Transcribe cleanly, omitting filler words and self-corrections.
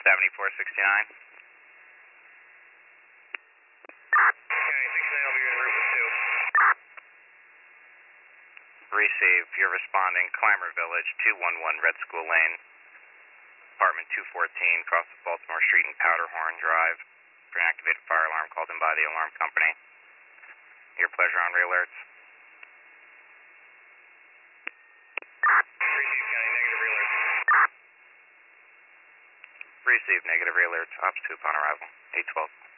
7469. County 69, I'll be en route with 2. Receive. You're responding. Clymer Village, 211 Red School Lane, apartment 214, across Baltimore Street and Powderhorn Drive, for an activated fire alarm called in by the alarm company. Your pleasure on re-alerts. Receive, County, negative re-alerts. Receive. Negative re-alerts. Ops 2 upon arrival. 812.